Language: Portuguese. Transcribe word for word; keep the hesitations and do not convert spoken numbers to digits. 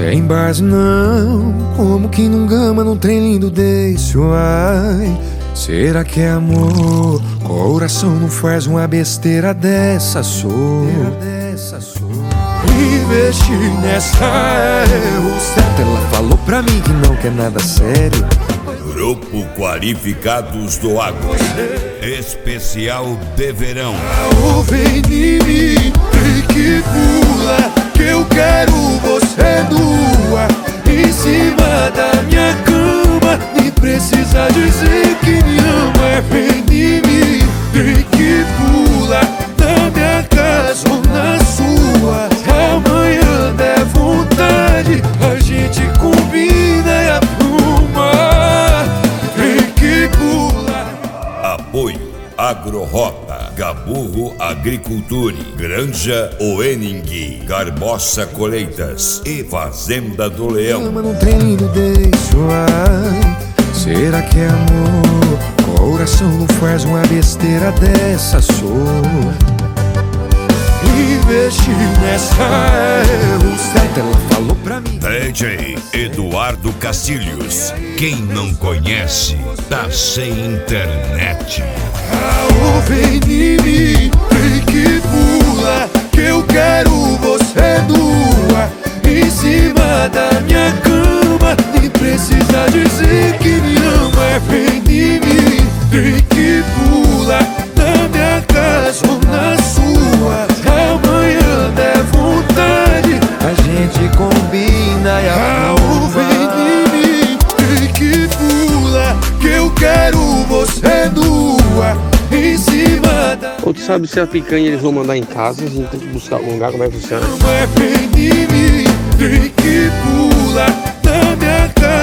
Tem base não, como que num gama num trem lindo desse, ai. Será que é amor? Coração não faz uma besteira dessa, sou investir nessa é o certo. Ela falou pra mim que não quer nada sério. Grupo Qualificados do Agro, especial de verão. O vem em mim, que pula, que eu quero você nua em cima da minha cama. Nem precisa dizer que me ama. Vem em mim, que pula na minha casa ou na sua. Amanhã der vontade, a gente combina e apruma. Apoio Agrorota, Gaburro Agriculture, Granja Oening, Garbosa Colheitas e Fazenda do Leão. Num trem lindo desse, ai. Será que é amor? Coração não faz uma besteira dessa, sou investir nessa é o certo. Ela falou pra mim. D J Eduardo Castilhos, quem não conhece tá sem internet. Ah, vem em mim, que pula, que eu quero você nua em cima da minha cama. Nem precisa dizer que me ama. Vem em mim, que pula na minha casa ou na sua. Amanhã der vontade, a gente combina e arruma. Vem em mim, que pula, que eu quero você nua em cima da... Ou tu sabe se a picanha eles vão mandar em casa, a gente tem que buscar algum lugar, como é que funciona? Vem em mim, que pula na minha casa.